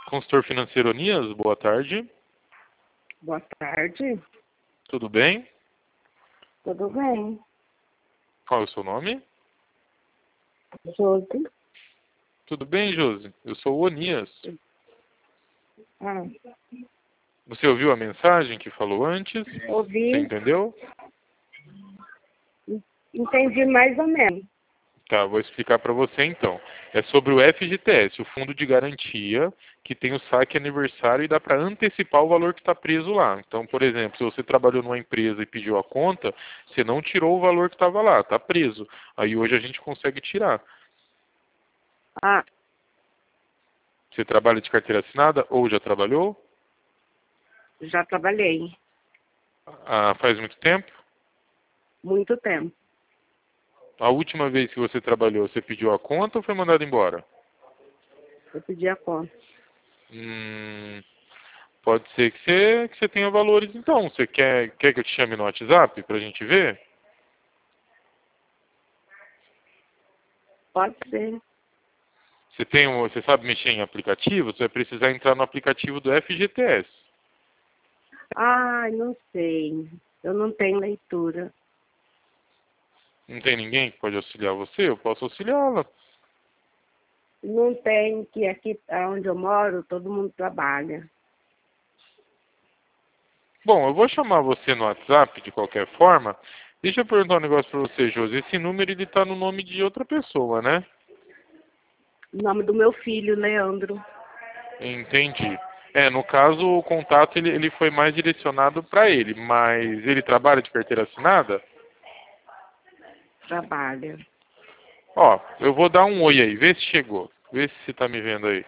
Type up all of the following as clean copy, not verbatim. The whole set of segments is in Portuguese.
Consultor financeiro Onias, boa tarde. Boa tarde. Tudo bem? Tudo bem? Qual é o seu nome? Josi. Tudo bem, Josi? Eu sou o Onias. Ah, Você ouviu a mensagem que falou antes? Você ouvi. entendeu? Entendi mais ou menos. Tá, vou explicar para você então. É sobre o FGTS, o Fundo de Garantia, que tem o saque aniversário e dá para antecipar o valor que está preso lá. Então, por exemplo, se você trabalhou numa empresa e pediu a conta, você não tirou o valor que estava lá, está preso. Aí hoje a gente consegue tirar. Ah, Você trabalha de carteira assinada ou já trabalhou? já trabalhei. Ah, faz muito tempo? Muito tempo. A última vez que você trabalhou, você pediu a conta ou foi mandado embora? Eu pedi a conta. Pode ser que você tenha valores então. Você quer que eu te chame no WhatsApp pra gente ver? Pode ser. Você sabe mexer em aplicativo? Você vai precisar entrar no aplicativo do FGTS. Ai, não sei. Eu não tenho leitura. Não tem ninguém que pode auxiliar você? Eu posso auxiliá-la. Não tem, que aqui onde eu moro, todo mundo trabalha. Bom, eu vou chamar você no WhatsApp de qualquer forma. Deixa eu perguntar um negócio pra você, Josi. Esse número ele tá no nome de outra pessoa, né? O nome do meu filho, Leandro. Entendi. No caso, o contato ele foi mais direcionado para ele, mas ele trabalha de carteira assinada? Trabalha. Ó, eu vou dar um oi aí, vê se chegou. Vê se você tá me vendo aí.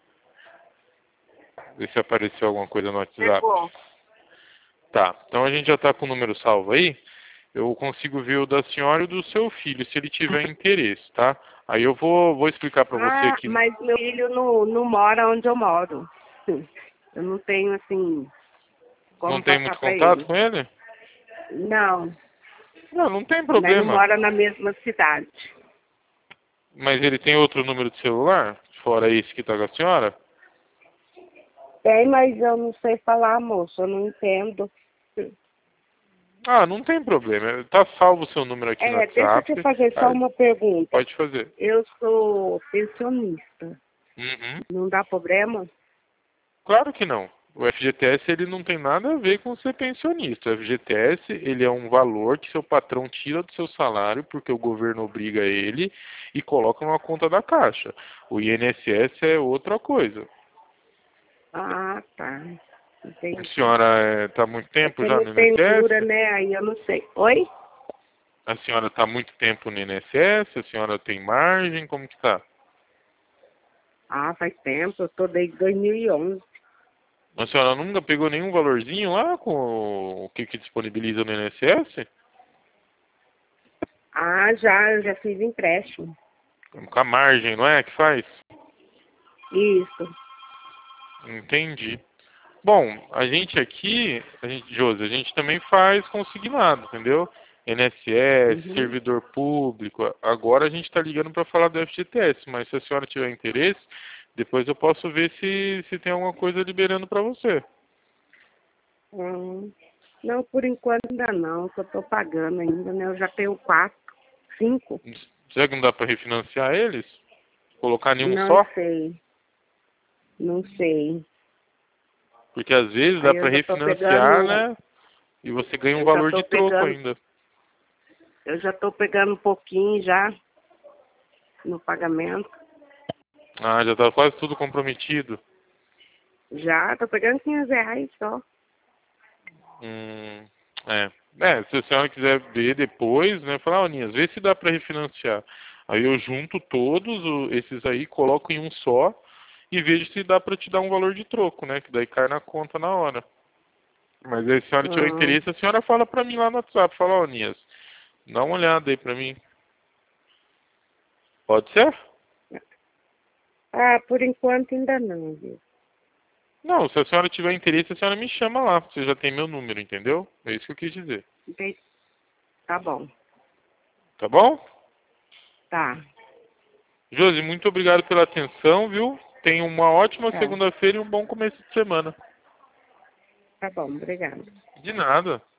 Vê se apareceu alguma coisa no WhatsApp. Chegou. Tá, então a gente já tá com o número salvo aí. Eu consigo ver o da senhora e do seu filho, se ele tiver interesse, tá? Aí eu vou explicar para você Ah, aqui. mas meu filho não mora onde eu moro. Eu não tenho, assim, Não como tem passar muito para contato ele. com ele? Não, Não tem mas não problema. mora na mesma cidade. Mas ele tem outro número de celular? Fora esse que tá com a senhora? Tem, mas eu não sei falar, moço, eu não entendo. Ah, não tem problema. Tá salvo o seu número aqui no Deixa eu WhatsApp. te fazer só Ah, uma pergunta. pode fazer. Eu sou pensionista. Uhum. Não dá problema? Claro que não. O FGTS ele não tem nada a ver com ser pensionista. O FGTS ele é um valor que seu patrão tira do seu salário porque o governo obriga ele e coloca numa conta da Caixa. O INSS é outra coisa. Ah, tá. A Entendi. senhora está há muito É tempo que eu já não no tenho leitura, INSS? né? Aí eu não sei. Oi? A senhora está há muito tempo no INSS? A senhora tem margem? Como que está? Ah, faz tempo. Eu tô desde 2011. A senhora nunca pegou nenhum valorzinho lá com o que disponibiliza no INSS? Ah, já. Eu já fiz empréstimo. Com a margem, não é? Que faz? Isso. Entendi. Bom, a gente aqui, Josi, a gente também faz consignado, entendeu? INSS, Uhum. servidor público. Agora a gente está ligando para falar do FGTS, mas se a senhora tiver interesse, depois eu posso ver se tem alguma coisa liberando para você. Hum. Não, por enquanto ainda não, que eu tô pagando ainda, né? Eu já tenho 4, 5. Será que não dá para refinanciar eles? Colocar nenhum Não só? sei, não sei. Porque às vezes dá Aí para eu já tô refinanciar, pegando, né? E você ganha um eu já valor de tô troco pegando, ainda. eu já tô pegando um pouquinho já no pagamento. Ah, já está quase tudo comprometido. Já tô pegando R$ 500 só. Hum, é. Se a senhora quiser ver depois, né, falar, ó, Ninhas, vê se dá para refinanciar. Aí eu junto todos esses aí, coloco em um só e vejo se dá para te dar um valor de troco, né, que daí cai na conta na hora. Mas aí se a senhora tiver Ah, interesse, a senhora fala para mim lá no WhatsApp, fala, ó, Ninhas, dá uma olhada aí para mim. Pode ser? por enquanto ainda não, viu? Não, se a senhora tiver interesse, a senhora me chama lá. Você já tem meu número, entendeu? É isso que eu quis dizer. Entendi. Tá bom, Tá bom? tá. Josi, muito obrigado pela atenção, viu? Tenha uma ótima Tá, segunda-feira e um bom começo de semana. tá bom, obrigada. De nada.